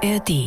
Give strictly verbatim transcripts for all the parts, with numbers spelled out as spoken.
R D.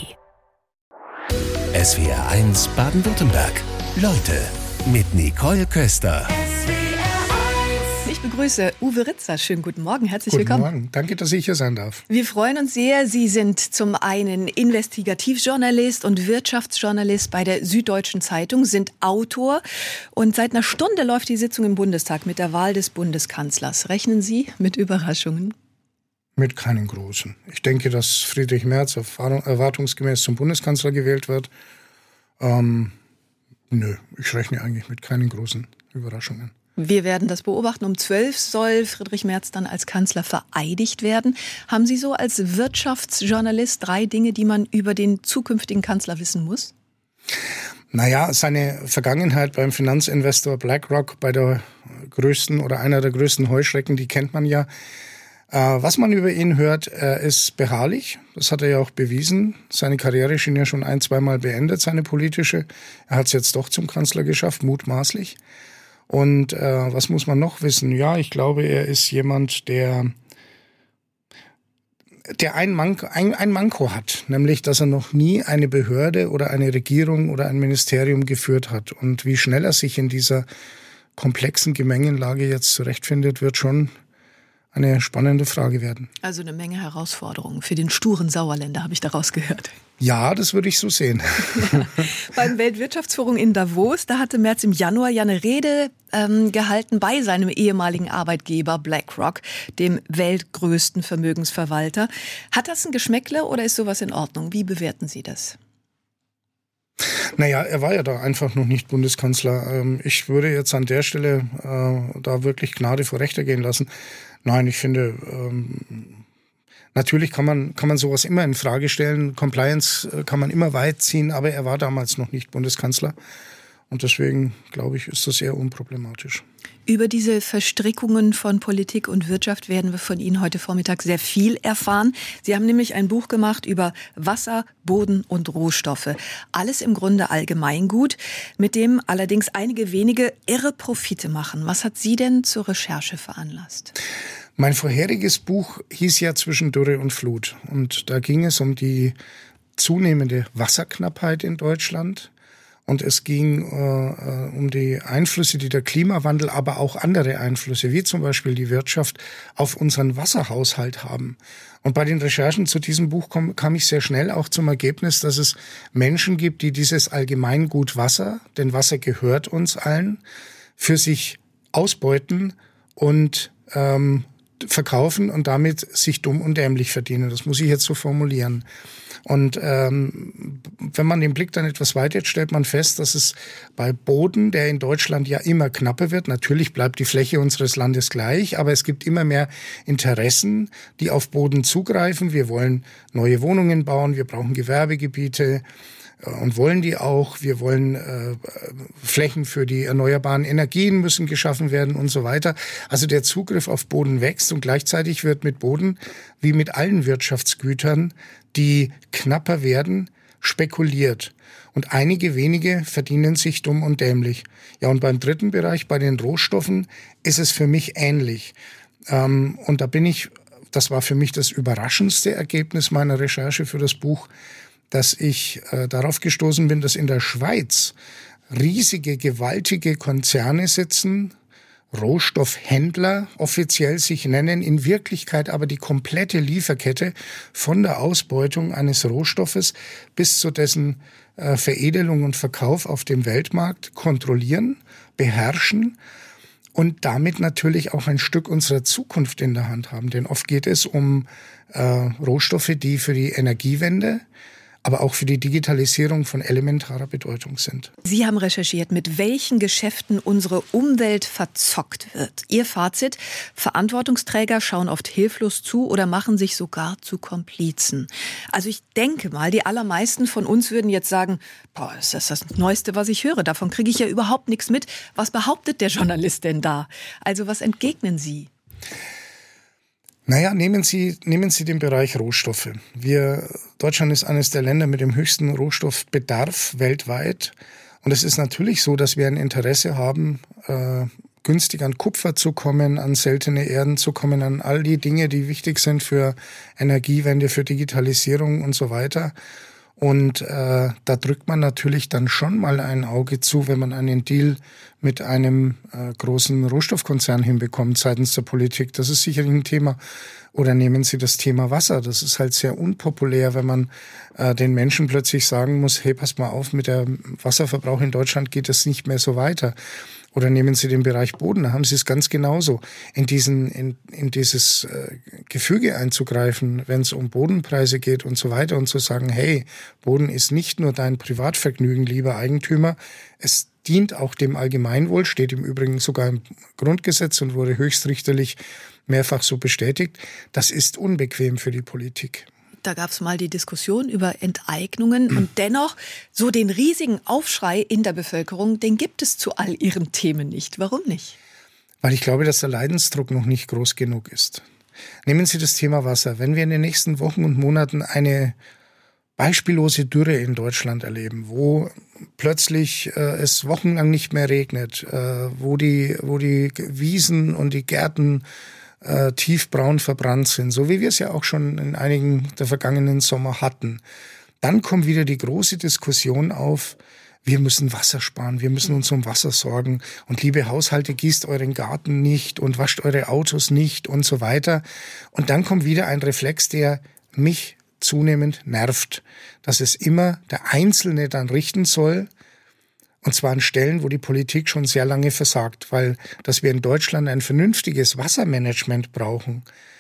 S W R eins Baden-Württemberg. Leute mit Nicole Köster. Ich begrüße Uwe Ritzer. Schönen guten Morgen, herzlich guten willkommen. Guten Morgen, danke, dass ich hier sein darf. Wir freuen uns sehr. Sie sind zum einen Investigativjournalist und Wirtschaftsjournalist bei der Süddeutschen Zeitung, sind Autor und seit einer Stunde läuft die Sitzung im Bundestag mit der Wahl des Bundeskanzlers. Rechnen Sie mit Überraschungen? Mit keinen großen. Ich denke, dass Friedrich Merz erwartungsgemäß zum Bundeskanzler gewählt wird. Ähm, nö, ich rechne eigentlich mit keinen großen Überraschungen. Wir werden das beobachten. Um zwölf soll Friedrich Merz dann als Kanzler vereidigt werden. Haben Sie so als Wirtschaftsjournalist drei Dinge, die man über den zukünftigen Kanzler wissen muss? Naja, seine Vergangenheit beim Finanzinvestor BlackRock, bei der größten oder einer der größten Heuschrecken, die kennt man ja. Äh, was man über ihn hört, er ist beharrlich. Das hat er ja auch bewiesen. Seine Karriere schien ja schon ein-, zweimal beendet, seine politische. Er hat es jetzt doch zum Kanzler geschafft, mutmaßlich. Und äh, was muss man noch wissen? Ja, ich glaube, er ist jemand, der, der ein, Manko, ein, ein Manko hat, nämlich, dass er noch nie eine Behörde oder eine Regierung oder ein Ministerium geführt hat. Und wie schnell er sich in dieser komplexen Gemengelage jetzt zurechtfindet, wird schon eine spannende Frage werden. Also eine Menge Herausforderungen für den sturen Sauerländer, habe ich daraus gehört. Ja, das würde ich so sehen. Ja. Beim Weltwirtschaftsforum in Davos, da hatte Merz im Januar ja eine Rede ähm, gehalten bei seinem ehemaligen Arbeitgeber BlackRock, dem weltgrößten Vermögensverwalter. Hat das ein Geschmäckle oder ist sowas in Ordnung? Wie bewerten Sie das? Naja, er war ja da einfach noch nicht Bundeskanzler. Ich würde jetzt an der Stelle äh, da wirklich Gnade vor Recht ergehen lassen. Nein, ich finde, ähm, natürlich kann man, kann man sowas immer in Frage stellen. Compliance kann man immer weit ziehen, aber er war damals noch nicht Bundeskanzler. Und deswegen, glaube ich, ist das eher unproblematisch. Über diese Verstrickungen von Politik und Wirtschaft werden wir von Ihnen heute Vormittag sehr viel erfahren. Sie haben nämlich ein Buch gemacht über Wasser, Boden und Rohstoffe. Alles im Grunde Allgemeingut, mit dem allerdings einige wenige irre Profite machen. Was hat Sie denn zur Recherche veranlasst? Mein vorheriges Buch hieß ja Zwischen Dürre und Flut. Und da ging es um die zunehmende Wasserknappheit in Deutschland. Und es ging äh, um die Einflüsse, die der Klimawandel, aber auch andere Einflüsse, wie zum Beispiel die Wirtschaft, auf unseren Wasserhaushalt haben. Und bei den Recherchen zu diesem Buch kam, kam ich sehr schnell auch zum Ergebnis, dass es Menschen gibt, die dieses Allgemeingut Wasser, denn Wasser gehört uns allen, für sich ausbeuten und ähm, verkaufen und damit sich dumm und dämlich verdienen. Das muss ich jetzt so formulieren. Und ähm, wenn man den Blick dann etwas weiter jetzt stellt man fest, dass es bei Boden, der in Deutschland ja immer knapper wird, natürlich bleibt die Fläche unseres Landes gleich, aber es gibt immer mehr Interessen, die auf Boden zugreifen. Wir wollen neue Wohnungen bauen, wir brauchen Gewerbegebiete und wollen die auch. Wir wollen äh, Flächen für die erneuerbaren Energien müssen geschaffen werden und so weiter. Also der Zugriff auf Boden wächst und gleichzeitig wird mit Boden, wie mit allen Wirtschaftsgütern, die knapper werden, spekuliert. Und einige wenige verdienen sich dumm und dämlich. Ja, und beim dritten Bereich, bei den Rohstoffen, ist es für mich ähnlich. Ähm, und da bin ich, das war für mich das überraschendste Ergebnis meiner Recherche für das Buch, dass ich äh, darauf gestoßen bin, dass in der Schweiz riesige, gewaltige Konzerne sitzen, Rohstoffhändler offiziell sich nennen, in Wirklichkeit aber die komplette Lieferkette von der Ausbeutung eines Rohstoffes bis zu dessen äh, Veredelung und Verkauf auf dem Weltmarkt kontrollieren, beherrschen und damit natürlich auch ein Stück unserer Zukunft in der Hand haben. Denn oft geht es um äh, Rohstoffe, die für die Energiewende, aber auch für die Digitalisierung von elementarer Bedeutung sind. Sie haben recherchiert, mit welchen Geschäften unsere Umwelt verzockt wird. Ihr Fazit: Verantwortungsträger schauen oft hilflos zu oder machen sich sogar zu Komplizen. Also ich denke mal, die allermeisten von uns würden jetzt sagen, boah, ist das das Neueste, was ich höre. Davon kriege ich ja überhaupt nichts mit. Was behauptet der Journalist denn da? Also was entgegnen Sie? Naja, nehmen Sie, nehmen Sie den Bereich Rohstoffe. Wir, Deutschland ist eines der Länder mit dem höchsten Rohstoffbedarf weltweit. Und es ist natürlich so, dass wir ein Interesse haben, äh, günstig an Kupfer zu kommen, an seltene Erden zu kommen, an all die Dinge, die wichtig sind für Energiewende, für Digitalisierung und so weiter. Und äh, da drückt man natürlich dann schon mal ein Auge zu, wenn man einen Deal mit einem äh, großen Rohstoffkonzern hinbekommt seitens der Politik. Das ist sicherlich ein Thema. Oder nehmen Sie das Thema Wasser. Das ist halt sehr unpopulär, wenn man äh, den Menschen plötzlich sagen muss, hey, pass mal auf, mit dem Wasserverbrauch in Deutschland geht es nicht mehr so weiter. Oder nehmen Sie den Bereich Boden, da haben Sie es ganz genauso. In diesen, in, in dieses äh, Gefüge einzugreifen, wenn es um Bodenpreise geht und so weiter und zu sagen, hey, Boden ist nicht nur dein Privatvergnügen, lieber Eigentümer, es dient auch dem Allgemeinwohl, steht im Übrigen sogar im Grundgesetz und wurde höchstrichterlich mehrfach so bestätigt. Das ist unbequem für die Politik. Da gab es mal die Diskussion über Enteignungen und dennoch so den riesigen Aufschrei in der Bevölkerung, den gibt es zu all Ihren Themen nicht. Warum nicht? Weil ich glaube, dass der Leidensdruck noch nicht groß genug ist. Nehmen Sie das Thema Wasser. Wenn wir in den nächsten Wochen und Monaten eine beispiellose Dürre in Deutschland erleben, wo plötzlich äh, es wochenlang nicht mehr regnet, äh, wo die, wo die Wiesen und die Gärten Äh, tiefbraun verbrannt sind, so wie wir es ja auch schon in einigen der vergangenen Sommer hatten. Dann kommt wieder die große Diskussion auf, wir müssen Wasser sparen, wir müssen uns um Wasser sorgen und liebe Haushalte, gießt euren Garten nicht und wascht eure Autos nicht und so weiter. Und dann kommt wieder ein Reflex, der mich zunehmend nervt, dass es immer der Einzelne dann richten soll. Und zwar an Stellen, wo die Politik schon sehr lange versagt, weil dass wir in Deutschland ein vernünftiges Wassermanagement brauchen,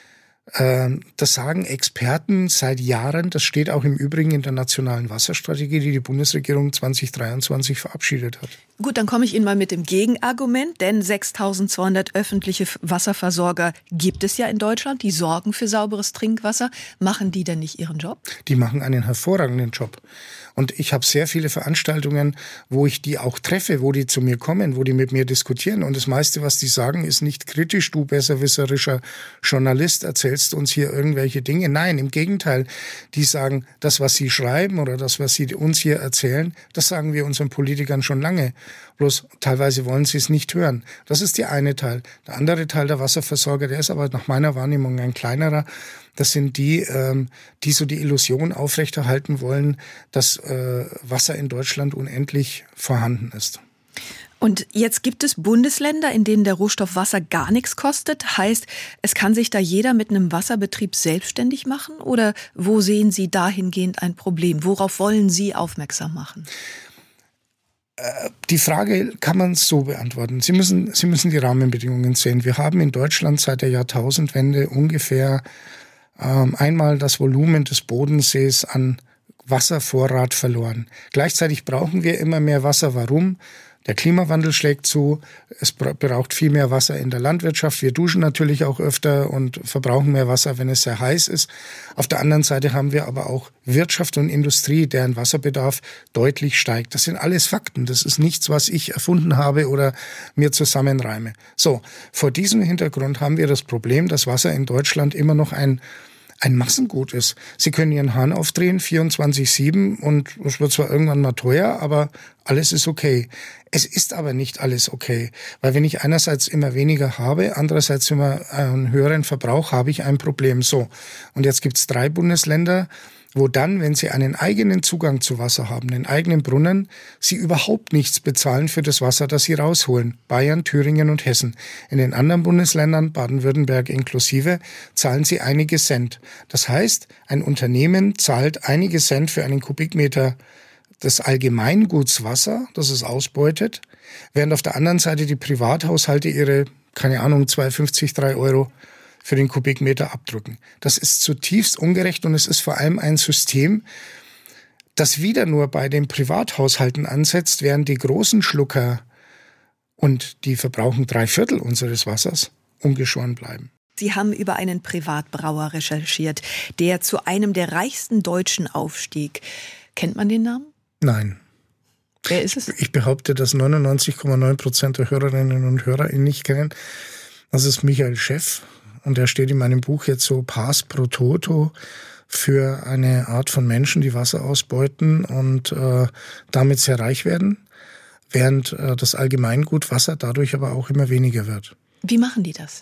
äh, das sagen Experten seit Jahren. Das steht auch im Übrigen in der nationalen Wasserstrategie, die die Bundesregierung zwanzig dreiundzwanzig verabschiedet hat. Gut, dann komme ich Ihnen mal mit dem Gegenargument, denn sechstausendzweihundert öffentliche Wasserversorger gibt es ja in Deutschland, die sorgen für sauberes Trinkwasser. Machen die denn nicht ihren Job? Die machen einen hervorragenden Job. Und ich habe sehr viele Veranstaltungen, wo ich die auch treffe, wo die zu mir kommen, wo die mit mir diskutieren. Und das meiste, was die sagen, ist nicht kritisch, du besserwisserischer Journalist erzählst uns hier irgendwelche Dinge. Nein, im Gegenteil. Die sagen, das, was sie schreiben oder das, was sie uns hier erzählen, das sagen wir unseren Politikern schon lange. Bloß teilweise wollen sie es nicht hören. Das ist der eine Teil. Der andere Teil der Wasserversorger, der ist aber nach meiner Wahrnehmung ein kleinerer. Das sind die, ähm, die so die Illusion aufrechterhalten wollen, dass äh, Wasser in Deutschland unendlich vorhanden ist. Und jetzt gibt es Bundesländer, in denen der Rohstoff Wasser gar nichts kostet. Heißt, es kann sich da jeder mit einem Wasserbetrieb selbstständig machen? Oder wo sehen Sie dahingehend ein Problem? Worauf wollen Sie aufmerksam machen? Die Frage kann man so beantworten. Sie müssen, Sie müssen die Rahmenbedingungen sehen. Wir haben in Deutschland seit der Jahrtausendwende ungefähr ähm, einmal das Volumen des Bodensees an Wasservorrat verloren. Gleichzeitig brauchen wir immer mehr Wasser. Warum? Der Klimawandel schlägt zu, es braucht viel mehr Wasser in der Landwirtschaft. Wir duschen natürlich auch öfter und verbrauchen mehr Wasser, wenn es sehr heiß ist. Auf der anderen Seite haben wir aber auch Wirtschaft und Industrie, deren Wasserbedarf deutlich steigt. Das sind alles Fakten. Das ist nichts, was ich erfunden habe oder mir zusammenreime. So, vor diesem Hintergrund haben wir das Problem, dass Wasser in Deutschland immer noch ein ein Massengut ist. Sie können Ihren Hahn aufdrehen, vierundzwanzig sieben, und es wird zwar irgendwann mal teuer, aber alles ist okay. Es ist aber nicht alles okay, weil wenn ich einerseits immer weniger habe, andererseits immer einen höheren Verbrauch, habe ich ein Problem. So, und jetzt gibt's drei Bundesländer, wo dann, wenn sie einen eigenen Zugang zu Wasser haben, einen eigenen Brunnen, sie überhaupt nichts bezahlen für das Wasser, das sie rausholen. Bayern, Thüringen und Hessen. In den anderen Bundesländern, Baden-Württemberg inklusive, zahlen sie einige Cent. Das heißt, ein Unternehmen zahlt einige Cent für einen Kubikmeter des Allgemeinguts Wasser, das es ausbeutet, während auf der anderen Seite die Privathaushalte ihre, keine Ahnung, zwei fünfzig, drei Euro für den Kubikmeter abdrücken. Das ist zutiefst ungerecht und es ist vor allem ein System, das wieder nur bei den Privathaushalten ansetzt, während die großen Schlucker, und die verbrauchen drei Viertel unseres Wassers, ungeschoren bleiben. Sie haben über einen Privatbrauer recherchiert, der zu einem der reichsten Deutschen aufstieg. Kennt man den Namen? Nein. Wer ist es? Ich behaupte, dass neunundneunzig Komma neun Prozent der Hörerinnen und Hörer ihn nicht kennen. Das ist Michael Schäff. Und er steht in meinem Buch jetzt so pars pro toto für eine Art von Menschen, die Wasser ausbeuten und äh, damit sehr reich werden. während äh, das Allgemeingut Wasser dadurch aber auch immer weniger wird. Wie machen die das?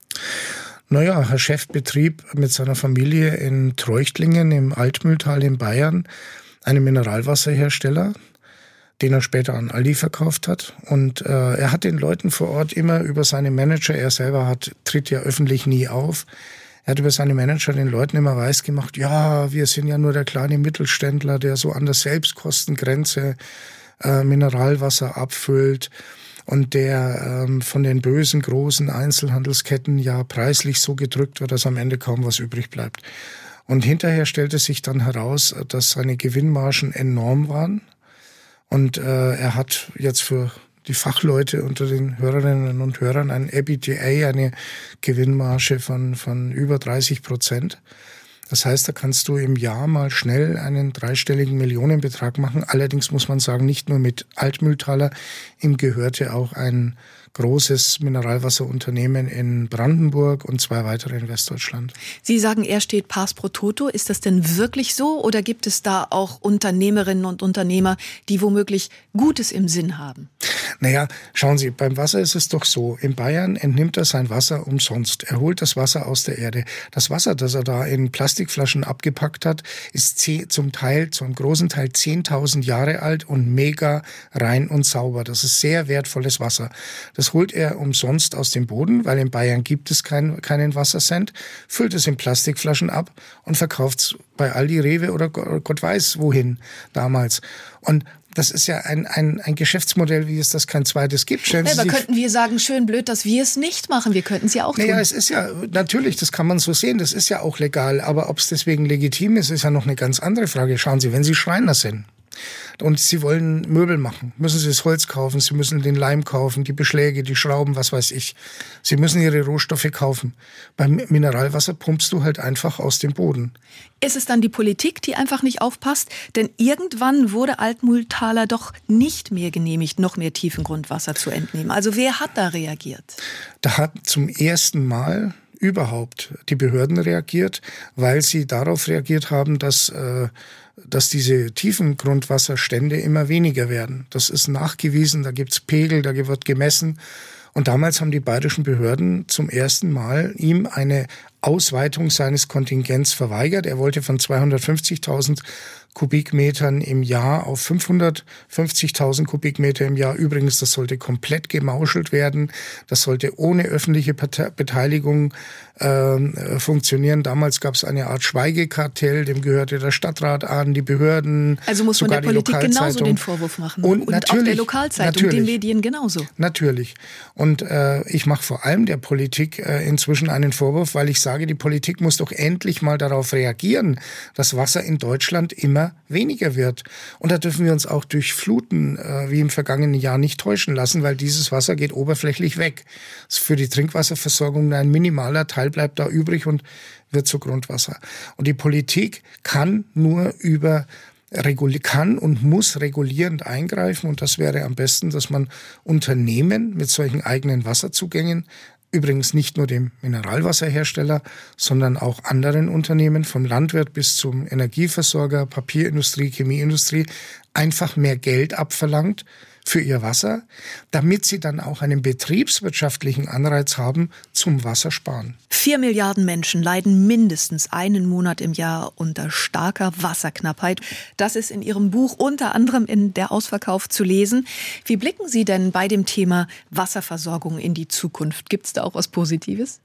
Naja, Herr Chef betrieb mit seiner Familie in Treuchtlingen im Altmühltal in Bayern einen Mineralwasserhersteller, den er später an Aldi verkauft hat. Und äh, er hat den Leuten vor Ort immer über seine Manager, er selber hat, tritt ja öffentlich nie auf, er hat über seine Manager den Leuten immer weisgemacht, ja, wir sind ja nur der kleine Mittelständler, der so an der Selbstkostengrenze äh, Mineralwasser abfüllt und der ähm, von den bösen, großen Einzelhandelsketten ja preislich so gedrückt wird, dass am Ende kaum was übrig bleibt. Und hinterher stellte sich dann heraus, dass seine Gewinnmargen enorm waren. Und äh, er hat jetzt für die Fachleute unter den Hörerinnen und Hörern ein E B I T D A, eine Gewinnmarge von, von über dreißig Prozent. Das heißt, da kannst du im Jahr mal schnell einen dreistelligen Millionenbetrag machen. Allerdings muss man sagen, nicht nur mit Altmühltaler. Ihm gehörte auch ein großes Mineralwasserunternehmen in Brandenburg und zwei weitere in Westdeutschland. Sie sagen, er steht pars pro toto. Ist das denn wirklich so? Oder gibt es da auch Unternehmerinnen und Unternehmer, die womöglich Gutes im Sinn haben? Naja, schauen Sie, beim Wasser ist es doch so. In Bayern entnimmt er sein Wasser umsonst. Er holt das Wasser aus der Erde. Das Wasser, das er da in Plastikflaschen abgepackt hat, ist zum Teil, zum großen Teil zehntausend Jahre alt und mega rein und sauber. Das ist sehr wertvolles Wasser. Das holt er umsonst aus dem Boden, weil in Bayern gibt es kein, keinen Wassercent, füllt es in Plastikflaschen ab und verkauft es bei Aldi, Rewe oder Gott weiß wohin damals. Und das ist ja ein, ein, ein Geschäftsmodell, wie es das kein zweites gibt. Ja, aber könnten wir sagen, schön blöd, dass wir es nicht machen. Wir könnten es ja auch tun. Naja, es ist ja, natürlich, das kann man so sehen, das ist ja auch legal. Aber ob es deswegen legitim ist, ist ja noch eine ganz andere Frage. Schauen Sie, wenn Sie Schreiner sind und Sie wollen Möbel machen, müssen Sie das Holz kaufen, Sie müssen den Leim kaufen, die Beschläge, die Schrauben, was weiß ich. Sie müssen Ihre Rohstoffe kaufen. Beim Mineralwasser pumpst du halt einfach aus dem Boden. Ist es dann die Politik, die einfach nicht aufpasst? Denn irgendwann wurde Altmühltaler doch nicht mehr genehmigt, noch mehr Tiefengrundwasser zu entnehmen. Also wer hat da reagiert? Da hat zum ersten Mal überhaupt die Behörden reagiert, weil sie darauf reagiert haben, dass, äh, dass diese tiefen Grundwasserstände immer weniger werden. Das ist nachgewiesen, da gibt's Pegel, da wird gemessen. Und damals haben die bayerischen Behörden zum ersten Mal ihm eine Ausweitung seines Kontingents verweigert. Er wollte von zweihundertfünfzigtausend Kubikmetern im Jahr auf fünfhundertfünfzigtausend Kubikmeter im Jahr. Übrigens, das sollte komplett gemauschelt werden. Das sollte ohne öffentliche Beteiligung äh, funktionieren. Damals gab es eine Art Schweigekartell, dem gehörte der Stadtrat an, die Behörden, also muss man sogar der Politik die genauso den Vorwurf machen. Und, und natürlich, auch der Lokalzeitung, natürlich, den Medien genauso. Natürlich. Und äh, ich mache vor allem der Politik äh, inzwischen einen Vorwurf, weil ich sage, die Politik muss doch endlich mal darauf reagieren, dass Wasser in Deutschland immer weniger wird. Und da dürfen wir uns auch durch Fluten äh, wie im vergangenen Jahr nicht täuschen lassen, weil dieses Wasser geht oberflächlich weg. Für die Trinkwasserversorgung ein minimaler Teil bleibt da übrig und wird zu Grundwasser. Und die Politik kann nur über Regul- kann und muss regulierend eingreifen. Und das wäre am besten, dass man Unternehmen mit solchen eigenen Wasserzugängen, übrigens nicht nur dem Mineralwasserhersteller, sondern auch anderen Unternehmen, vom Landwirt bis zum Energieversorger, Papierindustrie, Chemieindustrie, einfach mehr Geld abverlangt für ihr Wasser, damit sie dann auch einen betriebswirtschaftlichen Anreiz haben zum Wassersparen. Vier Milliarden Menschen leiden mindestens einen Monat im Jahr unter starker Wasserknappheit. Das ist in Ihrem Buch unter anderem in Der Ausverkauf zu lesen. Wie blicken Sie denn bei dem Thema Wasserversorgung in die Zukunft? Gibt es da auch was Positives?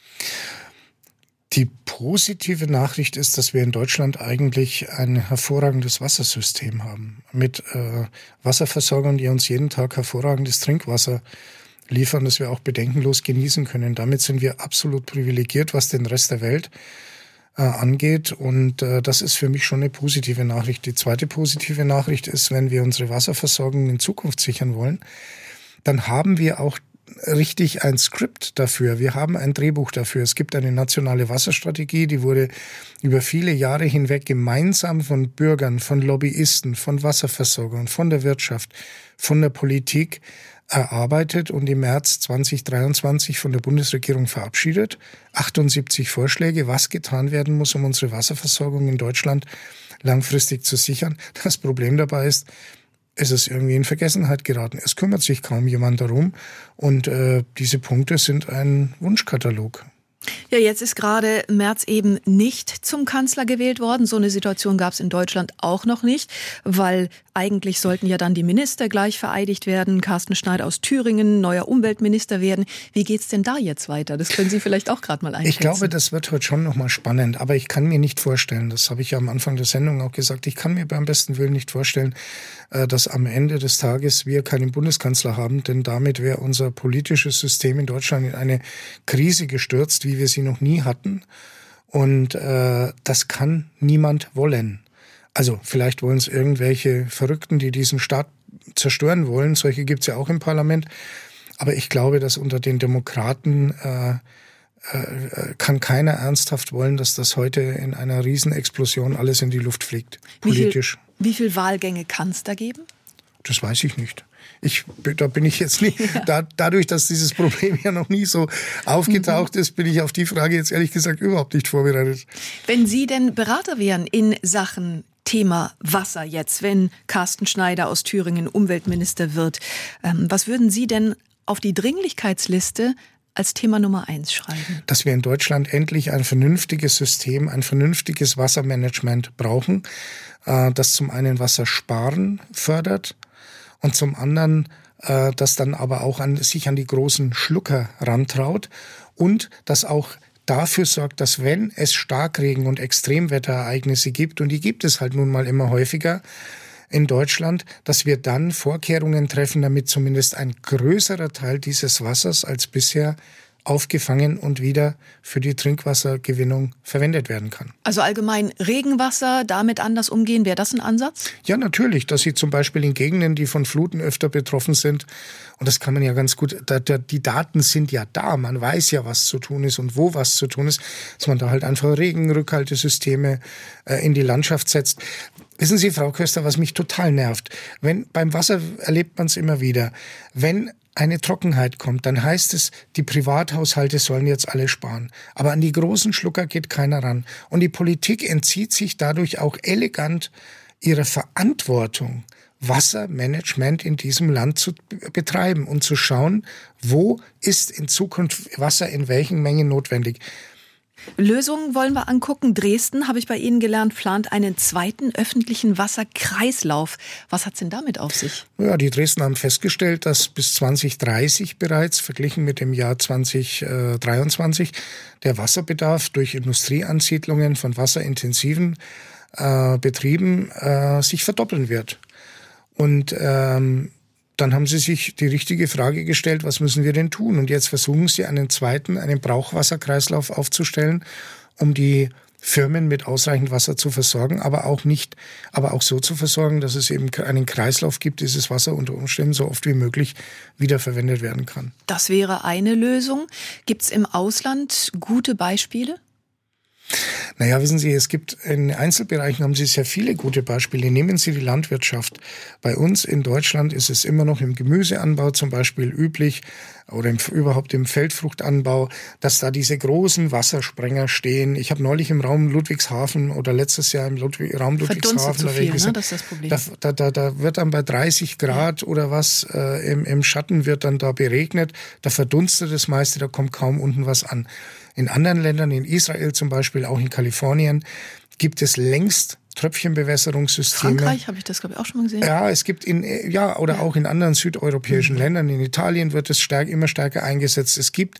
Die positive Nachricht ist, dass wir in Deutschland eigentlich ein hervorragendes Wassersystem haben. Mit äh, Wasserversorgern, die uns jeden Tag hervorragendes Trinkwasser liefern, das wir auch bedenkenlos genießen können. Damit sind wir absolut privilegiert, was den Rest der Welt äh, angeht. Und äh, das ist für mich schon eine positive Nachricht. Die zweite positive Nachricht ist, wenn wir unsere Wasserversorgung in Zukunft sichern wollen, dann haben wir auch richtig ein Skript dafür. Wir haben ein Drehbuch dafür. Es gibt eine nationale Wasserstrategie, die wurde über viele Jahre hinweg gemeinsam von Bürgern, von Lobbyisten, von Wasserversorgern, von der Wirtschaft, von der Politik erarbeitet und im März zweitausenddreiundzwanzig von der Bundesregierung verabschiedet. achtundsiebzig Vorschläge, was getan werden muss, um unsere Wasserversorgung in Deutschland langfristig zu sichern. Das Problem dabei ist, ist es irgendwie in Vergessenheit geraten. Es kümmert sich kaum jemand darum. Und äh, diese Punkte sind ein Wunschkatalog. Ja, jetzt ist gerade Merz eben nicht zum Kanzler gewählt worden. So eine Situation gab es in Deutschland auch noch nicht, weil eigentlich sollten ja dann die Minister gleich vereidigt werden. Carsten Schneider aus Thüringen, neuer Umweltminister werden. Wie geht's denn da jetzt weiter? Das können Sie vielleicht auch gerade mal einschätzen. Ich glaube, das wird heute schon noch mal spannend. Aber ich kann mir nicht vorstellen, das habe ich ja am Anfang der Sendung auch gesagt, ich kann mir beim besten Willen nicht vorstellen, dass am Ende des Tages wir keinen Bundeskanzler haben. Denn damit wäre unser politisches System in Deutschland in eine Krise gestürzt, wie wir sie noch nie hatten. Und äh, das kann niemand wollen. Also vielleicht wollen es irgendwelche Verrückten, die diesen Staat zerstören wollen. Solche gibt es ja auch im Parlament. Aber ich glaube, dass unter den Demokraten äh, äh, kann keiner ernsthaft wollen, dass das heute in einer Riesenexplosion alles in die Luft fliegt, politisch. Wie viel, wie viel Wahlgänge kann es da geben? Das weiß ich nicht. Ich, da bin ich jetzt nicht, da, dadurch, dass dieses Problem ja noch nie so aufgetaucht ist, bin ich auf die Frage jetzt ehrlich gesagt überhaupt nicht vorbereitet. Wenn Sie denn Berater wären in Sachen Thema Wasser jetzt, wenn Carsten Schneider aus Thüringen Umweltminister wird, ähm, was würden Sie denn auf die Dringlichkeitsliste als Thema Nummer eins schreiben? Dass wir in Deutschland endlich ein vernünftiges System, ein vernünftiges Wassermanagement brauchen, äh, das zum einen Wassersparen fördert und zum anderen äh, das dann aber auch an, sich an die großen Schlucker rantraut und das auch dafür sorgt, dass wenn es Starkregen- und Extremwetterereignisse gibt, und die gibt es halt nun mal immer häufiger in Deutschland, dass wir dann Vorkehrungen treffen, damit zumindest ein größerer Teil dieses Wassers als bisher aufgefangen und wieder für die Trinkwassergewinnung verwendet werden kann. Also allgemein Regenwasser, damit anders umgehen, wäre das ein Ansatz? Ja, natürlich, dass Sie zum Beispiel in Gegenden, die von Fluten öfter betroffen sind, und das kann man ja ganz gut, da, da, die Daten sind ja da, man weiß ja, was zu tun ist und wo was zu tun ist, dass man da halt einfach Regenrückhaltesysteme äh, in die Landschaft setzt. Wissen Sie, Frau Köster, was mich total nervt, wenn beim Wasser erlebt man es immer wieder, wenn eine Trockenheit kommt, dann heißt es, die Privathaushalte sollen jetzt alle sparen. Aber an die großen Schlucker geht keiner ran. Und die Politik entzieht sich dadurch auch elegant ihrer Verantwortung, Wassermanagement in diesem Land zu betreiben und zu schauen, wo ist in Zukunft Wasser in welchen Mengen notwendig. Lösungen wollen wir angucken. Dresden, habe ich bei Ihnen gelernt, plant einen zweiten öffentlichen Wasserkreislauf. Was hat es denn damit auf sich? Ja, die Dresdner haben festgestellt, dass bis zwanzig dreißig bereits, verglichen mit dem Jahr zwanzig dreiundzwanzig, der Wasserbedarf durch Industrieansiedlungen von wasserintensiven äh, Betrieben äh, sich verdoppeln wird. Und ähm, dann haben sie sich die richtige Frage gestellt, was müssen wir denn tun? Und jetzt versuchen sie einen zweiten, einen Brauchwasserkreislauf aufzustellen, um die Firmen mit ausreichend Wasser zu versorgen, aber auch nicht, aber auch so zu versorgen, dass es eben einen Kreislauf gibt, dieses Wasser unter Umständen so oft wie möglich wiederverwendet werden kann. Das wäre eine Lösung. Gibt es im Ausland gute Beispiele? Naja, wissen Sie, es gibt in Einzelbereichen haben Sie sehr viele gute Beispiele. Nehmen Sie die Landwirtschaft. Bei uns in Deutschland ist es immer noch im Gemüseanbau zum Beispiel üblich oder im, überhaupt im Feldfruchtanbau, dass da diese großen Wassersprenger stehen. Ich habe neulich im Raum Ludwigshafen oder letztes Jahr im Ludwig, Raum Ludwigshafen, Verdunstet zu viel, gesagt, ne? Das ist das Problem. Da, da, da, da wird dann bei dreißig Grad ja. oder was äh, im, im Schatten wird dann da beregnet. Da verdunstet das meiste, da kommt kaum unten was an. In anderen Ländern, in Israel zum Beispiel, auch in Kalifornien, gibt es längst Tröpfchenbewässerungssysteme. Frankreich habe ich das, glaube ich, auch schon mal gesehen. Ja, es gibt in, ja, oder ja. auch in anderen südeuropäischen mhm. Ländern. In Italien wird es stark, immer stärker eingesetzt. Es gibt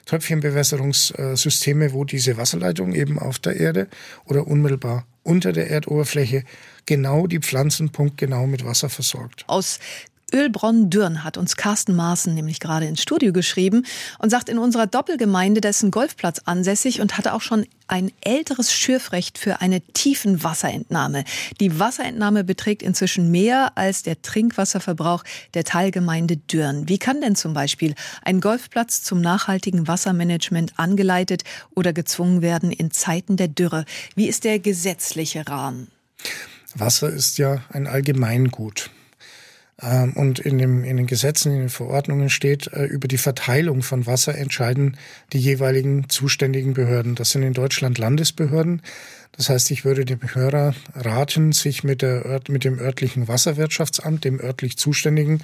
Tröpfchenbewässerungssysteme, wo diese Wasserleitung eben auf der Erde oder unmittelbar unter der Erdoberfläche genau die Pflanzen punktgenau mit Wasser versorgt. Aus Ölbronn-Dürn hat uns Carsten Maaßen nämlich gerade ins Studio geschrieben und sagt, in unserer Doppelgemeinde, da ist ein Golfplatz ansässig und hatte auch schon ein älteres Schürfrecht für eine Tiefenwasserentnahme. Die Wasserentnahme beträgt inzwischen mehr als der Trinkwasserverbrauch der Teilgemeinde Dürn. Wie kann denn zum Beispiel ein Golfplatz zum nachhaltigen Wassermanagement angeleitet oder gezwungen werden in Zeiten der Dürre? Wie ist der gesetzliche Rahmen? Wasser ist ja ein Allgemeingut. Und in, dem, in den Gesetzen, in den Verordnungen steht, über die Verteilung von Wasser entscheiden die jeweiligen zuständigen Behörden. Das sind in Deutschland Landesbehörden. Das heißt, ich würde dem Hörer raten, sich mit, der, mit dem örtlichen Wasserwirtschaftsamt, dem örtlich Zuständigen,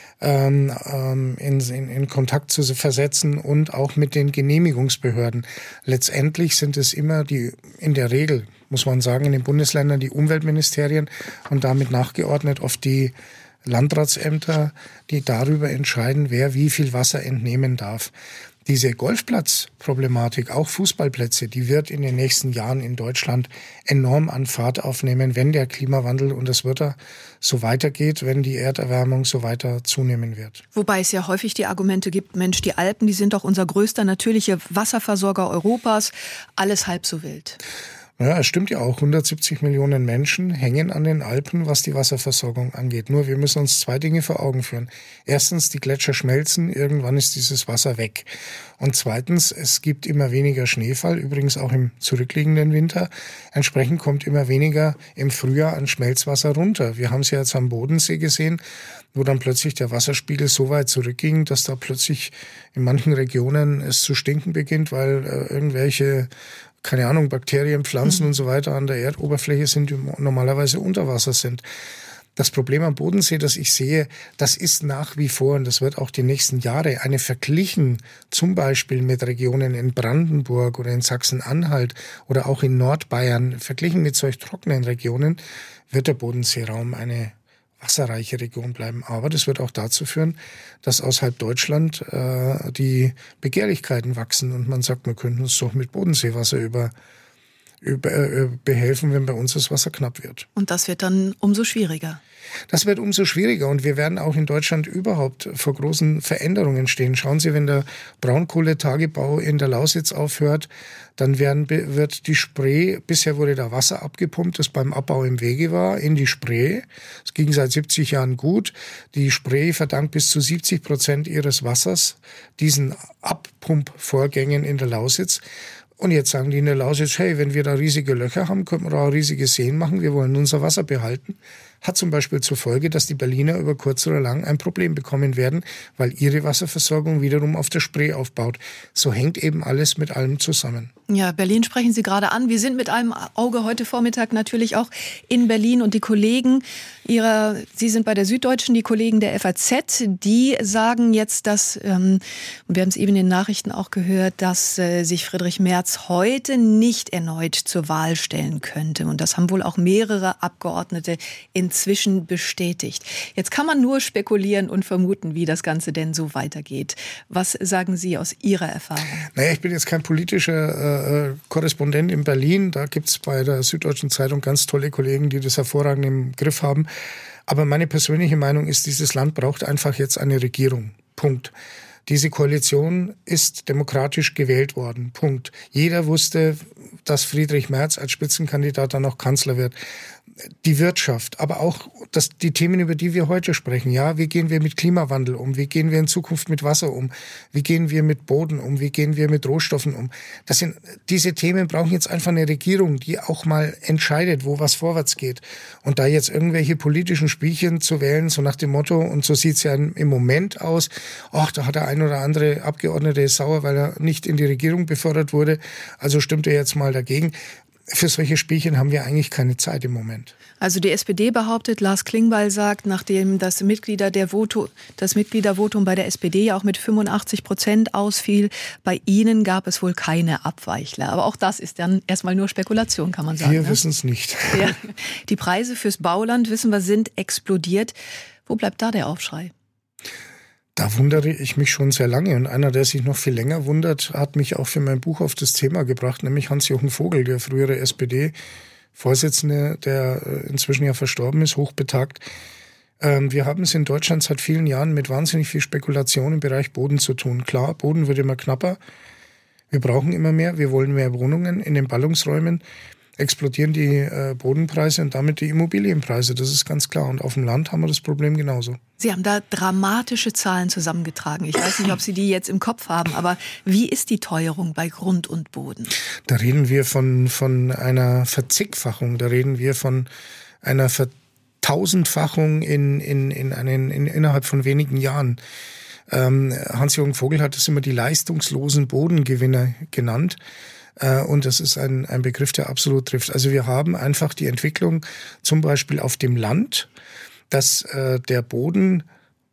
ähm, ähm, in, in, in Kontakt zu versetzen und auch mit den Genehmigungsbehörden. Letztendlich sind es immer die, in der Regel, muss man sagen, in den Bundesländern die Umweltministerien und damit nachgeordnet oft die Landratsämter, die darüber entscheiden, wer wie viel Wasser entnehmen darf. Diese Golfplatzproblematik, auch Fußballplätze, die wird in den nächsten Jahren in Deutschland enorm an Fahrt aufnehmen, wenn der Klimawandel und das Wetter so weitergeht, wenn die Erderwärmung so weiter zunehmen wird. Wobei es ja häufig die Argumente gibt, Mensch, die Alpen, die sind doch unser größter natürlicher Wasserversorger Europas, alles halb so wild. Ja, es stimmt ja auch. hundertsiebzig Millionen Menschen hängen an den Alpen, was die Wasserversorgung angeht. Nur wir müssen uns zwei Dinge vor Augen führen. Erstens, die Gletscher schmelzen, irgendwann ist dieses Wasser weg. Und zweitens, es gibt immer weniger Schneefall, übrigens auch im zurückliegenden Winter. Entsprechend kommt immer weniger im Frühjahr an Schmelzwasser runter. Wir haben es ja jetzt am Bodensee gesehen, wo dann plötzlich der Wasserspiegel so weit zurückging, dass da plötzlich in manchen Regionen es zu stinken beginnt, weil äh, irgendwelche keine Ahnung, Bakterien, Pflanzen mhm. und so weiter an der Erdoberfläche sind, die normalerweise unter Wasser sind. Das Problem am Bodensee, das ich sehe, das ist nach wie vor, und das wird auch die nächsten Jahre, eine verglichen zum Beispiel mit Regionen in Brandenburg oder in Sachsen-Anhalt oder auch in Nordbayern, verglichen mit solch trockenen Regionen, wird der Bodenseeraum eine wasserreiche Region bleiben. Aber das wird auch dazu führen, dass außerhalb Deutschland äh, die Begehrlichkeiten wachsen und man sagt, wir könnten uns doch mit Bodenseewasser über, über äh, behelfen, wenn bei uns das Wasser knapp wird. Und das wird dann umso schwieriger. Das wird umso schwieriger und wir werden auch in Deutschland überhaupt vor großen Veränderungen stehen. Schauen Sie, wenn der Braunkohletagebau in der Lausitz aufhört, dann werden, wird die Spree, bisher wurde da Wasser abgepumpt, das beim Abbau im Wege war, in die Spree. Es ging seit siebzig Jahren gut. Die Spree verdankt bis zu siebzig Prozent ihres Wassers diesen Abpumpvorgängen in der Lausitz. Und jetzt sagen die in der Lausitz, hey, wenn wir da riesige Löcher haben, können wir da auch riesige Seen machen, wir wollen unser Wasser behalten. Hat zum Beispiel zur Folge, dass die Berliner über kurz oder lang ein Problem bekommen werden, weil ihre Wasserversorgung wiederum auf der Spree aufbaut. So hängt eben alles mit allem zusammen. Ja, Berlin sprechen Sie gerade an. Wir sind mit einem Auge heute Vormittag natürlich auch in Berlin und die Kollegen ihrer, Sie sind bei der Süddeutschen, die Kollegen der F A Z, die sagen jetzt, dass, ähm, wir haben es eben in den Nachrichten auch gehört, dass äh, sich Friedrich Merz heute nicht erneut zur Wahl stellen könnte. Und das haben wohl auch mehrere Abgeordnete inzwischen bestätigt. Jetzt kann man nur spekulieren und vermuten, wie das Ganze denn so weitergeht. Was sagen Sie aus Ihrer Erfahrung? Naja, ich bin jetzt kein politischer äh, Korrespondent in Berlin. Da gibt es bei der Süddeutschen Zeitung ganz tolle Kollegen, die das hervorragend im Griff haben. Aber meine persönliche Meinung ist, dieses Land braucht einfach jetzt eine Regierung. Punkt. Diese Koalition ist demokratisch gewählt worden. Punkt. Jeder wusste, dass Friedrich Merz als Spitzenkandidat dann auch Kanzler wird. Die Wirtschaft, aber auch das, die Themen, über die wir heute sprechen. Ja, wie gehen wir mit Klimawandel um? Wie gehen wir in Zukunft mit Wasser um? Wie gehen wir mit Boden um? Wie gehen wir mit Rohstoffen um? Das sind, diese Themen brauchen jetzt einfach eine Regierung, die auch mal entscheidet, wo was vorwärts geht. Und da jetzt irgendwelche politischen Spielchen zu wählen, so nach dem Motto, und so sieht's ja im Moment aus, ach, da hat der ein oder andere Abgeordnete sauer, weil er nicht in die Regierung befördert wurde, also stimmt er jetzt mal dagegen. Für solche Spielchen haben wir eigentlich keine Zeit im Moment. Also die S P D behauptet, Lars Klingbeil sagt, nachdem das, Mitglieder der Voto, das Mitgliedervotum bei der S P D ja auch mit fünfundachtzig Prozent ausfiel, bei Ihnen gab es wohl keine Abweichler. Aber auch das ist dann erstmal nur Spekulation, kann man sagen. Wir ne? wissen es nicht. Ja. Die Preise fürs Bauland, wissen wir, sind explodiert. Wo bleibt da der Aufschrei? Da wundere ich mich schon sehr lange. Und einer, der sich noch viel länger wundert, hat mich auch für mein Buch auf das Thema gebracht, nämlich Hans-Jochen Vogel, der frühere S P D-Vorsitzende, der inzwischen ja verstorben ist, hochbetagt. Wir haben es in Deutschland seit vielen Jahren mit wahnsinnig viel Spekulation im Bereich Boden zu tun. Klar, Boden wird immer knapper. Wir brauchen immer mehr. Wir wollen mehr Wohnungen. In den Ballungsräumen explodieren die äh, Bodenpreise und damit die Immobilienpreise. Das ist ganz klar. Und auf dem Land haben wir das Problem genauso. Sie haben da dramatische Zahlen zusammengetragen. Ich weiß nicht, ob Sie die jetzt im Kopf haben, aber wie ist die Teuerung bei Grund und Boden? Da reden wir von, von einer Verzigfachung. Da reden wir von einer Vertausendfachung in, in, in einen, in, innerhalb von wenigen Jahren. Ähm, Hans-Jochen Vogel hat es immer die leistungslosen Bodengewinner genannt. Und das ist ein, ein Begriff, der absolut trifft. Also wir haben einfach die Entwicklung zum Beispiel auf dem Land, dass äh, der Boden,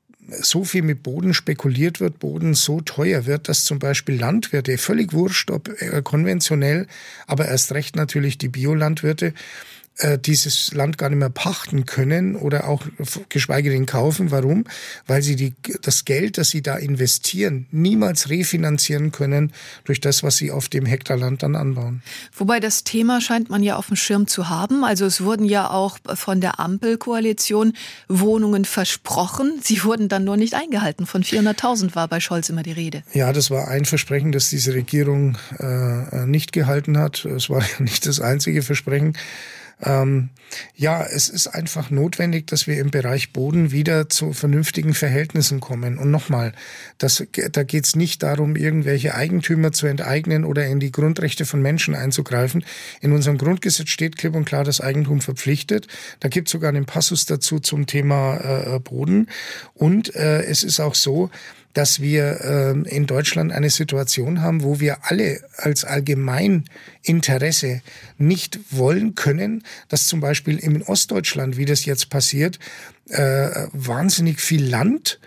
so viel mit Boden spekuliert wird, Boden so teuer wird, dass zum Beispiel Landwirte, völlig wurscht, ob äh, konventionell, aber erst recht natürlich die Biolandwirte, dieses Land gar nicht mehr pachten können oder auch geschweige denn kaufen. Warum? Weil sie die, das Geld, das sie da investieren, niemals refinanzieren können durch das, was sie auf dem Hektar Land dann anbauen. Wobei das Thema scheint man ja auf dem Schirm zu haben. Also es wurden ja auch von der Ampelkoalition Wohnungen versprochen. Sie wurden dann nur nicht eingehalten. Von vierhunderttausend war bei Scholz immer die Rede. Ja, das war ein Versprechen, das diese Regierung äh, nicht gehalten hat. Es war nicht das einzige Versprechen. Ähm, ja, es ist einfach notwendig, dass wir im Bereich Boden wieder zu vernünftigen Verhältnissen kommen. Und nochmal, das, da geht es nicht darum, irgendwelche Eigentümer zu enteignen oder in die Grundrechte von Menschen einzugreifen. In unserem Grundgesetz steht klipp und klar, das Eigentum verpflichtet. Da gibt es sogar einen Passus dazu zum Thema äh, Boden. Und äh, es ist auch so, dass wir äh, in Deutschland eine Situation haben, wo wir alle als Allgemeininteresse nicht wollen können, dass zum Beispiel in Ostdeutschland, wie das jetzt passiert, äh, wahnsinnig viel Land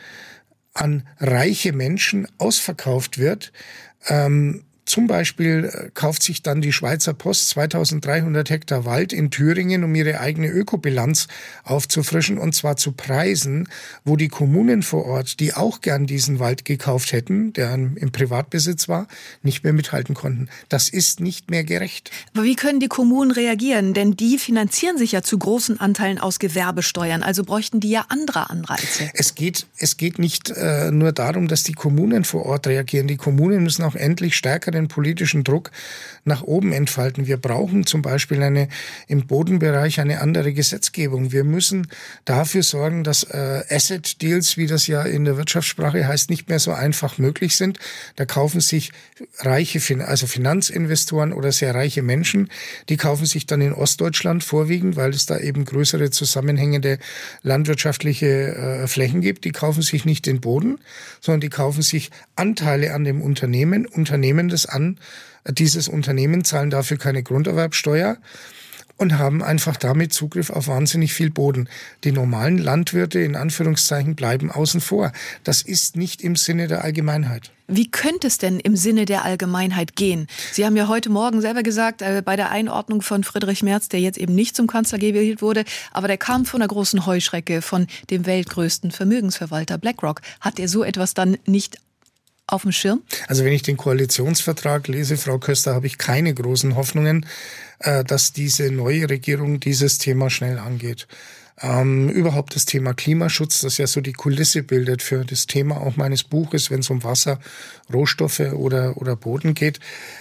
an reiche Menschen ausverkauft wird. Ähm, Zum Beispiel kauft sich dann die Schweizer Post zweitausenddreihundert Hektar Wald in Thüringen, um ihre eigene Ökobilanz aufzufrischen, und zwar zu Preisen, wo die Kommunen vor Ort, die auch gern diesen Wald gekauft hätten, der im Privatbesitz war, nicht mehr mithalten konnten. Das ist nicht mehr gerecht. Aber wie können die Kommunen reagieren? Denn die finanzieren sich ja zu großen Anteilen aus Gewerbesteuern, also bräuchten die ja andere Anreize. Es geht, es geht nicht äh, nur darum, dass die Kommunen vor Ort reagieren. Die Kommunen müssen auch endlich stärker den politischen Druck nach oben entfalten. Wir brauchen zum Beispiel eine, im Bodenbereich eine andere Gesetzgebung. Wir müssen dafür sorgen, dass äh, Asset Deals, wie das ja in der Wirtschaftssprache heißt, nicht mehr so einfach möglich sind. Da kaufen sich reiche, also Finanzinvestoren oder sehr reiche Menschen, die kaufen sich dann in Ostdeutschland vorwiegend, weil es da eben größere zusammenhängende landwirtschaftliche äh, Flächen gibt. Die kaufen sich nicht den Boden, sondern die kaufen sich Anteile an dem Unternehmen, Unternehmen das an. Dieses Unternehmen zahlen dafür keine Grunderwerbsteuer und haben einfach damit Zugriff auf wahnsinnig viel Boden. Die normalen Landwirte in Anführungszeichen bleiben außen vor. Das ist nicht im Sinne der Allgemeinheit. Wie könnte es denn im Sinne der Allgemeinheit gehen? Sie haben ja heute Morgen selber gesagt, äh, bei der Einordnung von Friedrich Merz, der jetzt eben nicht zum Kanzler gewählt wurde, aber der kam von einer großen Heuschrecke, von dem weltgrößten Vermögensverwalter BlackRock. Hat er so etwas dann nicht auf dem Schirm? Also wenn ich den Koalitionsvertrag lese, Frau Köster, habe ich keine großen Hoffnungen, äh, dass diese neue Regierung dieses Thema schnell angeht. Ähm, überhaupt das Thema Klimaschutz, das ja so die Kulisse bildet für das Thema auch meines Buches, wenn es um Wasser, Rohstoffe oder, oder Boden geht.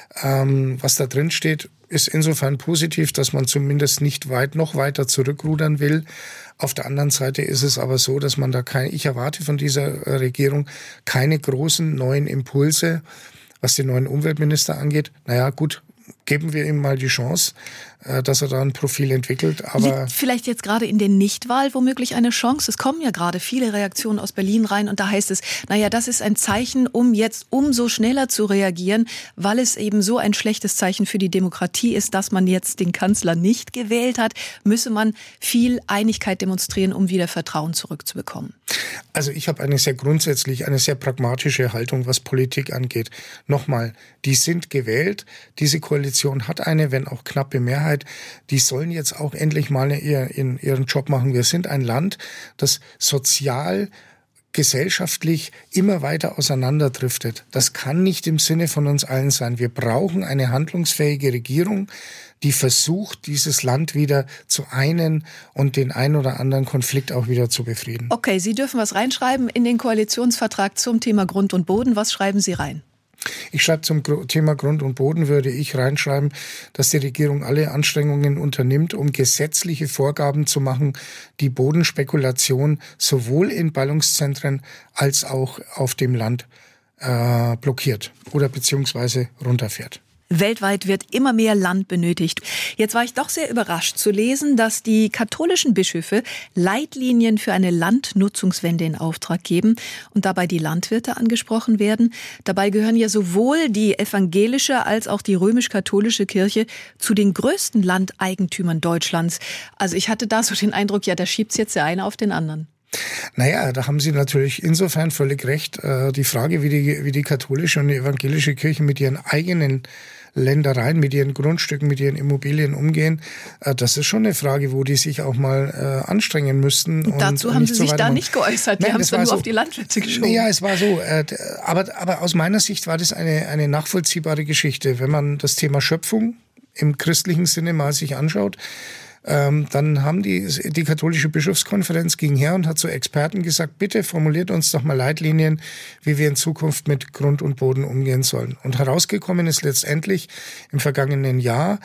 Ähm, was da drin steht, ist insofern positiv, dass man zumindest nicht weit, noch weiter zurückrudern will. Auf der anderen Seite ist es aber so, dass man da keine, ich erwarte von dieser Regierung keine großen neuen Impulse, was den neuen Umweltminister angeht. Naja, gut, geben wir ihm mal die Chance, dass er da ein Profil entwickelt. Aber liegt vielleicht jetzt gerade in der Nichtwahl womöglich eine Chance? Es kommen ja gerade viele Reaktionen aus Berlin rein und da heißt es, naja, das ist ein Zeichen, um jetzt umso schneller zu reagieren, weil es eben so ein schlechtes Zeichen für die Demokratie ist, dass man jetzt den Kanzler nicht gewählt hat, müsse man viel Einigkeit demonstrieren, um wieder Vertrauen zurückzubekommen. Also ich habe eine sehr grundsätzlich, eine sehr pragmatische Haltung, was Politik angeht. Nochmal, die sind gewählt, diese Koalition hat eine, wenn auch knappe Mehrheit. Die sollen jetzt auch endlich mal ihren, ihren Job machen. Wir sind ein Land, das sozial, gesellschaftlich immer weiter auseinanderdriftet. Das kann nicht im Sinne von uns allen sein. Wir brauchen eine handlungsfähige Regierung, die versucht, dieses Land wieder zu einen und den ein oder anderen Konflikt auch wieder zu befrieden. Okay, Sie dürfen was reinschreiben in den Koalitionsvertrag zum Thema Grund und Boden. Was schreiben Sie rein? Ich schreibe zum Thema Grund und Boden, würde ich reinschreiben, dass die Regierung alle Anstrengungen unternimmt, um gesetzliche Vorgaben zu machen, die Bodenspekulation sowohl in Ballungszentren als auch auf dem Land äh, blockiert oder beziehungsweise runterfährt. Weltweit wird immer mehr Land benötigt. Jetzt war ich doch sehr überrascht zu lesen, dass die katholischen Bischöfe Leitlinien für eine Landnutzungswende in Auftrag geben und dabei die Landwirte angesprochen werden. Dabei gehören ja sowohl die evangelische als auch die römisch-katholische Kirche zu den größten Landeigentümern Deutschlands. Also ich hatte da so den Eindruck, ja, da schiebt's jetzt der eine auf den anderen. Naja, da haben Sie natürlich insofern völlig recht. Die Frage, wie die, wie die katholische und die evangelische Kirche mit ihren eigenen Ländereien, mit ihren Grundstücken, mit ihren Immobilien umgehen, das ist schon eine Frage, wo die sich auch mal äh, anstrengen müssten. Und dazu und haben Sie so sich da nicht geäußert. Die Nein, haben es dann nur so. auf die Landwirte geschoben. Ja, es war so. Äh, aber, aber aus meiner Sicht war das eine, eine nachvollziehbare Geschichte. Wenn man das Thema Schöpfung im christlichen Sinne mal sich anschaut, Ähm, dann haben die, die katholische Bischofskonferenz ging her und hat zu Experten gesagt, bitte formuliert uns doch mal Leitlinien, wie wir in Zukunft mit Grund und Boden umgehen sollen. Und herausgekommen ist letztendlich im vergangenen Jahr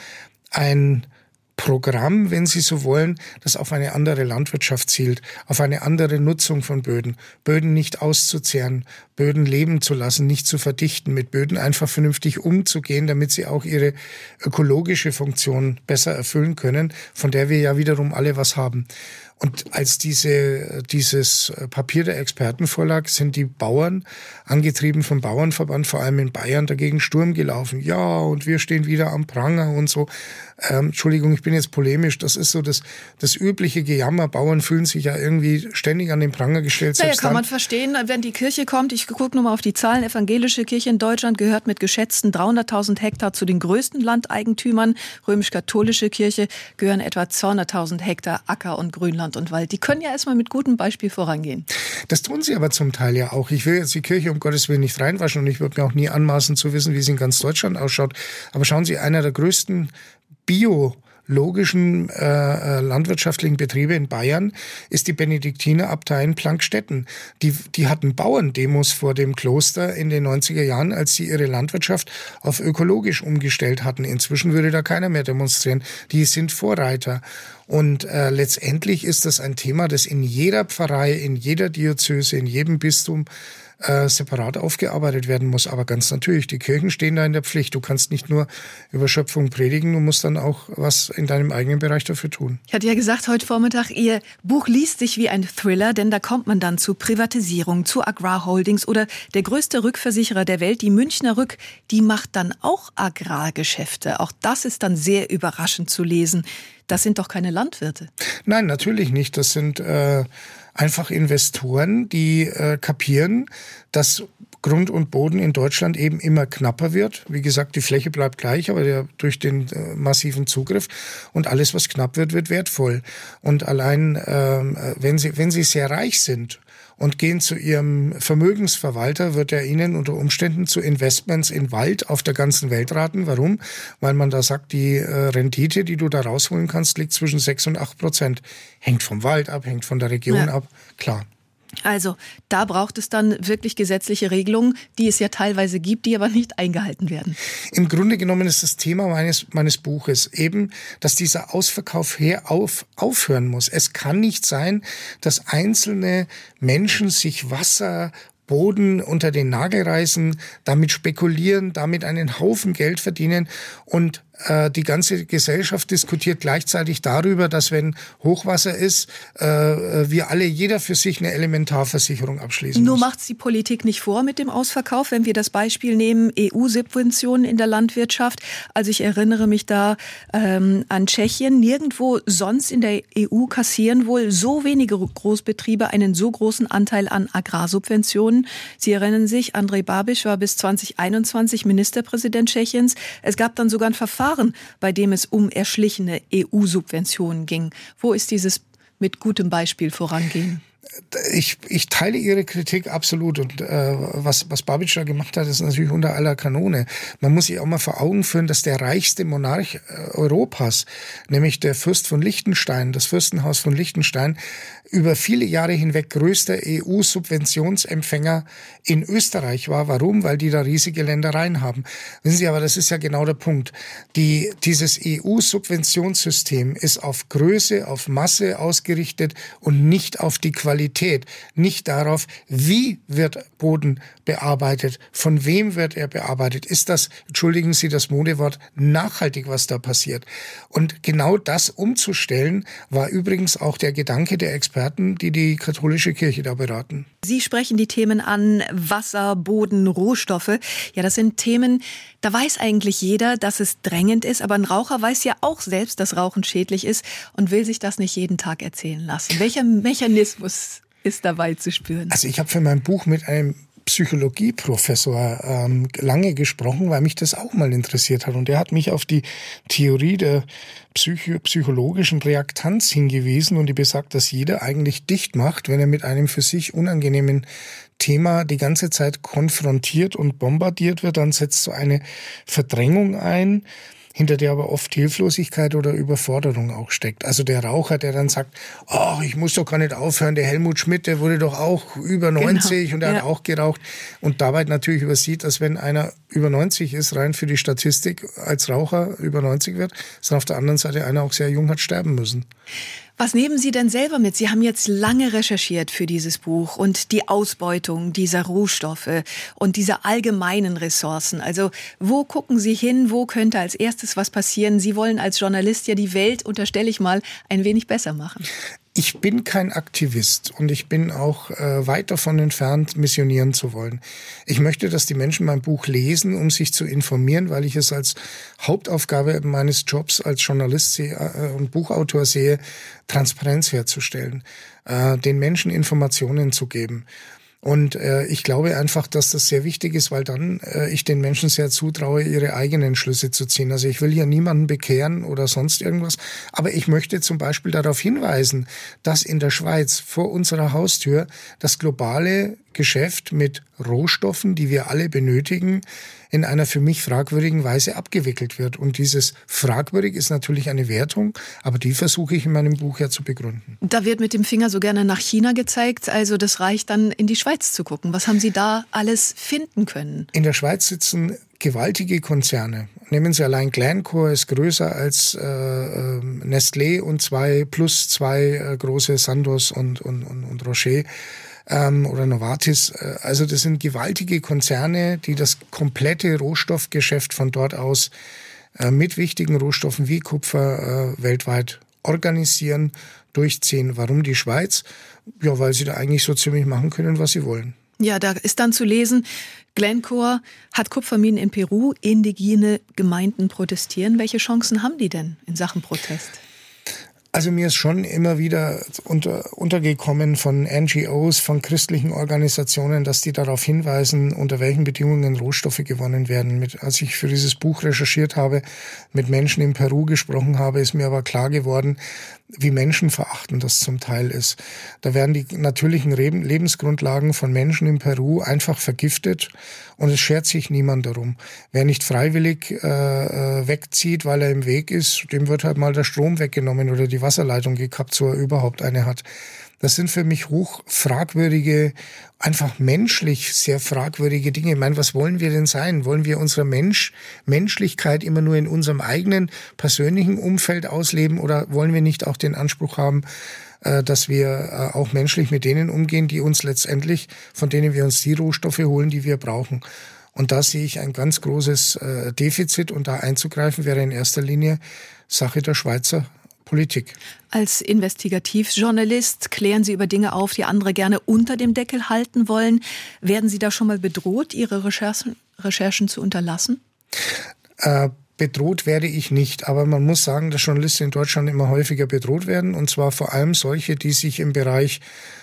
ein Programm, wenn Sie so wollen, das auf eine andere Landwirtschaft zielt, auf eine andere Nutzung von Böden. Böden nicht auszuzehren, Böden leben zu lassen, nicht zu verdichten, mit Böden einfach vernünftig umzugehen, damit sie auch ihre ökologische Funktion besser erfüllen können, von der wir ja wiederum alle was haben. Und als diese, dieses Papier der Experten vorlag, sind die Bauern, angetrieben vom Bauernverband, vor allem in Bayern, dagegen Sturm gelaufen. Ja, und wir stehen wieder am Pranger und so. Ähm, Entschuldigung, ich bin jetzt polemisch. Das ist so das, das übliche Gejammer. Bauern fühlen sich ja irgendwie ständig an den Pranger gestellt. Naja, kann man verstehen, wenn die Kirche kommt. Ich gucke nur mal auf die Zahlen. Evangelische Kirche in Deutschland gehört mit geschätzten dreihunderttausend Hektar zu den größten Landeigentümern. Römisch-katholische Kirche gehören etwa zweihunderttausend Hektar Acker- und Grünland und Wald. Die können ja erstmal mit gutem Beispiel vorangehen. Das tun sie aber zum Teil ja auch. Ich will jetzt die Kirche um Gottes Willen nicht reinwaschen und ich würde mir auch nie anmaßen zu wissen, wie sie in ganz Deutschland ausschaut. Aber schauen Sie, einer der größten biologischen äh, landwirtschaftlichen Betriebe in Bayern ist die Benediktinerabtei in Plankstetten. Die, die hatten Bauerndemos vor dem Kloster in den neunziger Jahren, als sie ihre Landwirtschaft auf ökologisch umgestellt hatten. Inzwischen würde da keiner mehr demonstrieren. Die sind Vorreiter. Und äh, letztendlich ist das ein Thema, das in jeder Pfarrei, in jeder Diözese, in jedem Bistum äh, separat aufgearbeitet werden muss. Aber ganz natürlich, die Kirchen stehen da in der Pflicht. Du kannst nicht nur über Schöpfung predigen, du musst dann auch was in deinem eigenen Bereich dafür tun. Ich hatte ja gesagt heute Vormittag, Ihr Buch liest sich wie ein Thriller, denn da kommt man dann zu Privatisierung, zu Agrarholdings oder der größte Rückversicherer der Welt, die Münchner Rück, die macht dann auch Agrargeschäfte. Auch das ist dann sehr überraschend zu lesen. Das sind doch keine Landwirte. Nein, natürlich nicht. Das sind äh, einfach Investoren, die äh, kapieren, dass Grund und Boden in Deutschland eben immer knapper wird. Wie gesagt, die Fläche bleibt gleich, aber der, durch den äh, massiven Zugriff und alles, was knapp wird, wird wertvoll. Und allein, äh, wenn sie, wenn sie sehr reich sind und gehen zu ihrem Vermögensverwalter, wird er ihnen unter Umständen zu Investments in Wald auf der ganzen Welt raten. Warum? Weil man da sagt, die äh, Rendite, die du da rausholen kannst, liegt zwischen sechs und acht Prozent. Hängt vom Wald ab, hängt von der Region ja. ab, klar. Also da braucht es dann wirklich gesetzliche Regelungen, die es ja teilweise gibt, die aber nicht eingehalten werden. Im Grunde genommen ist das Thema meines, meines Buches eben, dass dieser Ausverkauf her auf, aufhören muss. Es kann nicht sein, dass einzelne Menschen sich Wasser, Boden unter den Nagel reißen, damit spekulieren, damit einen Haufen Geld verdienen und äh, die ganze Gesellschaft diskutiert gleichzeitig darüber, dass wenn Hochwasser ist, äh, wir alle, jeder für sich eine Elementarversicherung abschließen Nur muss. Nur macht's die Politik nicht vor mit dem Ausverkauf, wenn wir das Beispiel nehmen, E U-Subventionen in der Landwirtschaft. Also ich erinnere mich da ähm, an Tschechien. Nirgendwo sonst in der E U kassieren wohl so wenige Großbetriebe einen so großen Anteil an Agrarsubventionen. Sie erinnern sich, Andrej Babiš war bis zwanzig einundzwanzig Ministerpräsident Tschechiens. Es gab dann sogar ein Verfahren, bei dem es um erschlichene E U-Subventionen ging. Wo ist dieses mit gutem Beispiel vorangehen? Ich, ich teile Ihre Kritik absolut und äh, was, was Babiš da gemacht hat, ist natürlich unter aller Kanone. Man muss sich auch mal vor Augen führen, dass der reichste Monarch äh, Europas, nämlich der Fürst von Liechtenstein, das Fürstenhaus von Liechtenstein, über viele Jahre hinweg größter E U-Subventionsempfänger in Österreich war. Warum? Weil die da riesige Ländereien haben. Wissen Sie, aber das ist ja genau der Punkt. Die, dieses E U-Subventionssystem ist auf Größe, auf Masse ausgerichtet und nicht auf die Qualität Qualität, nicht darauf, wie wird Boden bearbeitet, von wem wird er bearbeitet, ist das, entschuldigen Sie das Modewort, nachhaltig, was da passiert. Und genau das umzustellen, war übrigens auch der Gedanke der Experten, die die katholische Kirche da beraten. Sie sprechen die Themen an, Wasser, Boden, Rohstoffe. Ja, das sind Themen, da weiß eigentlich jeder, dass es drängend ist, aber ein Raucher weiß ja auch selbst, dass Rauchen schädlich ist und will sich das nicht jeden Tag erzählen lassen. Welcher Mechanismus ist dabei zu spüren? Also ich habe für mein Buch mit einem Psychologieprofessor ähm, lange gesprochen, weil mich das auch mal interessiert hat. Und der hat mich auf die Theorie der psycho- psychologischen Reaktanz hingewiesen und die besagt, dass jeder eigentlich dicht macht, wenn er mit einem für sich unangenehmen Thema die ganze Zeit konfrontiert und bombardiert wird, dann setzt so eine Verdrängung ein, hinter der aber oft Hilflosigkeit oder Überforderung auch steckt. Also der Raucher, der dann sagt, oh, ich muss doch gar nicht aufhören, der Helmut Schmidt, der wurde doch auch über neunzig genau. und der ja. hat auch geraucht. Und dabei natürlich übersieht, dass wenn einer über neunzig ist, rein für die Statistik als Raucher über neunzig wird, ist dann auf der anderen Seite einer auch sehr jung hat sterben müssen. Was nehmen Sie denn selber mit? Sie haben jetzt lange recherchiert für dieses Buch und die Ausbeutung dieser Rohstoffe und dieser allgemeinen Ressourcen. Also wo gucken Sie hin? Wo könnte als erstes was passieren? Sie wollen als Journalist ja die Welt, unterstelle ich mal, ein wenig besser machen. Ich bin kein Aktivist und ich bin auch äh, weit davon entfernt, missionieren zu wollen. Ich möchte, dass die Menschen mein Buch lesen, um sich zu informieren, weil ich es als Hauptaufgabe meines Jobs als Journalist sehe, äh, und Buchautor sehe, Transparenz herzustellen, äh, den Menschen Informationen zu geben. Und äh, ich glaube einfach, dass das sehr wichtig ist, weil dann äh, ich den Menschen sehr zutraue, ihre eigenen Schlüsse zu ziehen. Also ich will hier niemanden bekehren oder sonst irgendwas, aber ich möchte zum Beispiel darauf hinweisen, dass in der Schweiz vor unserer Haustür das globale Geschäft mit Rohstoffen, die wir alle benötigen, in einer für mich fragwürdigen Weise abgewickelt wird. Und dieses fragwürdig ist natürlich eine Wertung, aber die versuche ich in meinem Buch ja zu begründen. Da wird mit dem Finger so gerne nach China gezeigt, also das reicht dann in die Schweiz zu gucken. Was haben Sie da alles finden können? In der Schweiz sitzen gewaltige Konzerne. Nehmen Sie allein Glencore, ist größer als äh, äh, Nestlé und zwei plus zwei äh, große Sandoz und, und, und, und Rocher. Ähm, oder Novartis. Also das sind gewaltige Konzerne, die das komplette Rohstoffgeschäft von dort aus äh, mit wichtigen Rohstoffen wie Kupfer äh, weltweit organisieren, durchziehen. Warum die Schweiz? Ja, weil sie da eigentlich so ziemlich machen können, was sie wollen. Ja, da ist dann zu lesen, Glencore hat Kupferminen in Peru, indigene Gemeinden protestieren. Welche Chancen haben die denn in Sachen Protest? Also mir ist schon immer wieder unter, untergekommen von N G Os, von christlichen Organisationen, dass die darauf hinweisen, unter welchen Bedingungen Rohstoffe gewonnen werden. Mit, als ich für dieses Buch recherchiert habe, mit Menschen in Peru gesprochen habe, ist mir aber klar geworden, wie menschenverachtend das zum Teil ist. Da werden die natürlichen Lebensgrundlagen von Menschen in Peru einfach vergiftet und es schert sich niemand darum. Wer nicht freiwillig äh, wegzieht, weil er im Weg ist, dem wird halt mal der Strom weggenommen oder die Wasserleitung gekappt, so er überhaupt eine hat. Das sind für mich hoch fragwürdige, einfach menschlich sehr fragwürdige Dinge. Ich meine, was wollen wir denn sein? Wollen wir unsere Mensch, Menschlichkeit immer nur in unserem eigenen persönlichen Umfeld ausleben oder wollen wir nicht auch den Anspruch haben, dass wir auch menschlich mit denen umgehen, die uns letztendlich, von denen wir uns die Rohstoffe holen, die wir brauchen? Und da sehe ich ein ganz großes Defizit und da einzugreifen wäre in erster Linie Sache der Schweizer Politik. Als Investigativjournalist klären Sie über Dinge auf, die andere gerne unter dem Deckel halten wollen. Werden Sie da schon mal bedroht, Ihre Recherchen, Recherchen zu unterlassen? Äh, bedroht werde ich nicht, aber man muss sagen, dass Journalisten in Deutschland immer häufiger bedroht werden und zwar vor allem solche, die sich im Bereich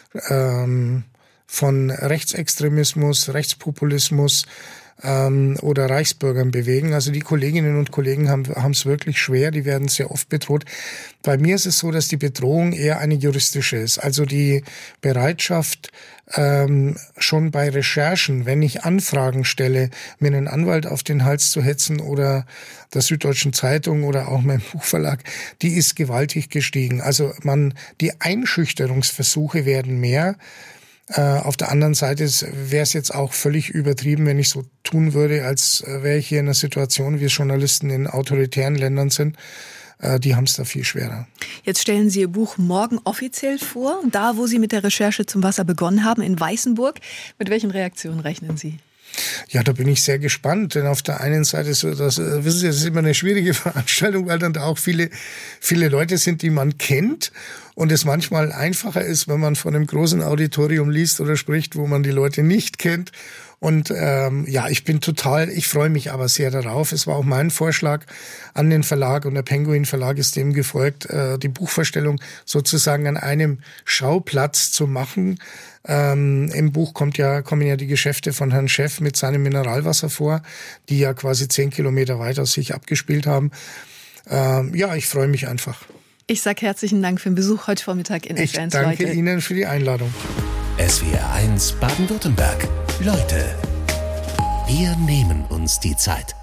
ähm, von Rechtsextremismus, Rechtspopulismus ähm, oder Reichsbürgern bewegen. Also die Kolleginnen und Kollegen haben haben es wirklich schwer, die werden sehr oft bedroht. Bei mir ist es so, dass die Bedrohung eher eine juristische ist. Also die Bereitschaft, ähm, schon bei Recherchen, wenn ich Anfragen stelle, mir einen Anwalt auf den Hals zu hetzen oder der Süddeutschen Zeitung oder auch meinem Buchverlag, die ist gewaltig gestiegen. Also man, die Einschüchterungsversuche werden mehr. Äh, auf der anderen Seite wäre es jetzt auch völlig übertrieben, wenn ich so tun würde, als wäre ich hier in einer Situation, wie es Journalisten in autoritären Ländern sind, äh, die haben es da viel schwerer. Jetzt stellen Sie Ihr Buch morgen offiziell vor, da wo Sie mit der Recherche zum Wasser begonnen haben, in Weißenburg. Mit welchen Reaktionen rechnen Sie? Ja, da bin ich sehr gespannt, denn auf der einen Seite so, das, wissen Sie, das ist immer eine schwierige Veranstaltung, weil dann da auch viele, viele Leute sind, die man kennt und es manchmal einfacher ist, wenn man von einem großen Auditorium liest oder spricht, wo man die Leute nicht kennt. Und ähm, ja, ich bin total, ich freue mich aber sehr darauf. Es war auch mein Vorschlag an den Verlag und der Penguin Verlag ist dem gefolgt, äh, die Buchvorstellung sozusagen an einem Schauplatz zu machen. Ähm, Im Buch kommt ja, kommen ja die Geschäfte von Herrn Schäff mit seinem Mineralwasser vor, die ja quasi zehn Kilometer weiter sich abgespielt haben. Ähm, ja, ich freue mich einfach. Ich sage herzlichen Dank für den Besuch heute Vormittag in Ich S W R eins danke Leute. Ihnen für die Einladung. S W R eins Baden-Württemberg. Leute, wir nehmen uns die Zeit.